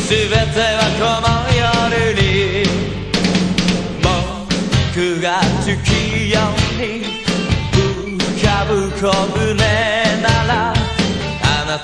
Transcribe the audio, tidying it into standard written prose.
全てはこの夜に僕が月夜に浮かぶ小舟